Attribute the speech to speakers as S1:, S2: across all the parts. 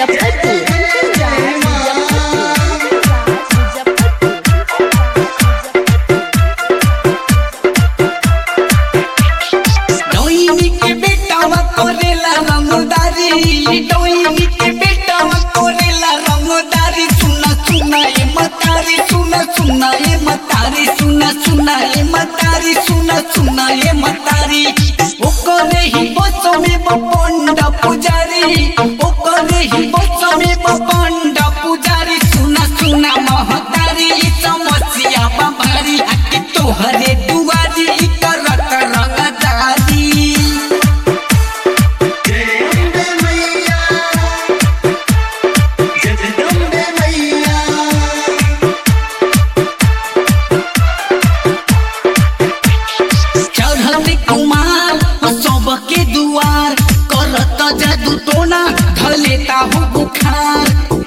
S1: सुना ये मतारी ओकरे ही बच्चों में बपंडा पुजारी ओकरे ही बच्चों में बपंडा पुजारी सुना सुना महतारी समस्या बाबारी आके तोहरे दुआरी करत रंगदारी के दुआर करत जादू टोना ढलेता हो बुखार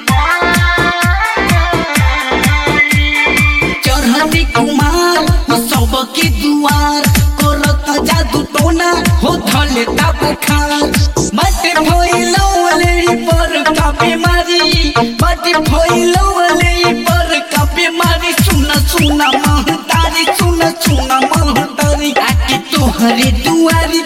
S1: चढ़ती कुमार सब के दुआर करत जादू टोना हो ढलेता बुखार मत भइलौले पर का बीमारी मत भइलौले पर का बीमारी सुना सुना महतारी सुना सुना महतारी आके तोहरे दुआरी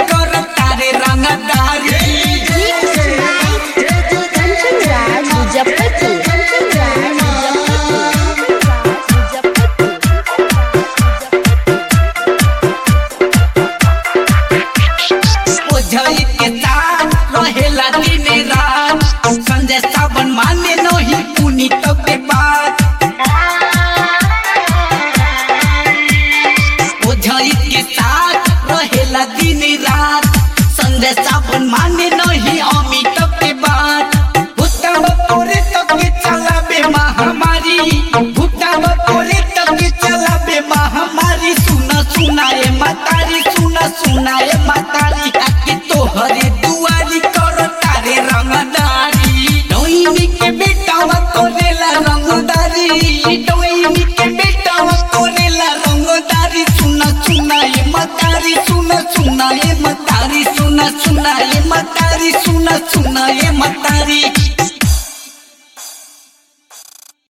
S1: संजय सावन माने नहीं पुनी तब के बाद ओझई के साथ रहेला दिन रात संजय सावन माने नहीं अमिताभ के बाद भूताव तोरे तक के चला बे महामारी भूताव तोरे तक के चला बे महामारी सुना सुना ये मतारी सुना सुना ये मतारी आके तोहरे दुआरी करो तारे रंगदारी डोइनी के बेटावा कोरेला रंगदारी डोइनी के बेटावा कोरेला रंगदारी सुना सुना ये मतारी सुना सुना ये मतारी सुना सुना ये मतारी सुना सुना ये मतारी।